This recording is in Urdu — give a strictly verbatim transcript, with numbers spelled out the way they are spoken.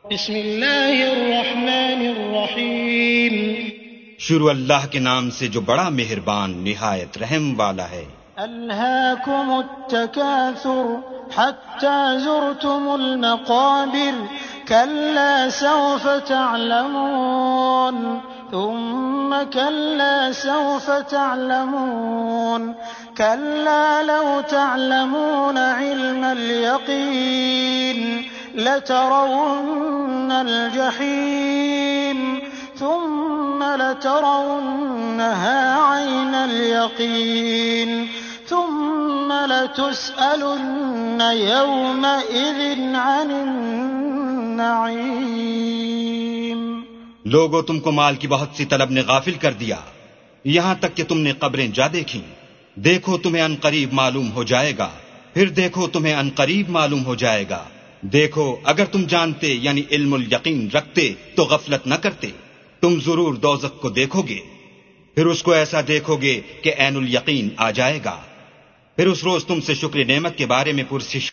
بسم اللہ الرحمن الرحیم. شروع اللہ کے نام سے جو بڑا مہربان نہایت رحم والا ہے. الہاکم التکاثر حتی زرتم المقابر کلا سوف تعلمون ثم كلا سوف تعلمون كلا لو تعلمون علم اليقين لترون الجحيم ثم لترونها عين اليقين ثم لتسألن يومئذ عن النعيم. لوگوں تم کو مال کی بہت سی طلب نے غافل کر دیا یہاں تک کہ تم نے قبریں جا دیکھیں. دیکھو تمہیں ان قریب معلوم ہو جائے گا، پھر دیکھو تمہیں ان قریب معلوم ہو جائے گا. دیکھو اگر تم جانتے یعنی علم الیقین رکھتے تو غفلت نہ کرتے. تم ضرور دوزخ کو دیکھو گے، پھر اس کو ایسا دیکھو گے کہ عین الیقین آ جائے گا. پھر اس روز تم سے شکر نعمت کے بارے میں پرسش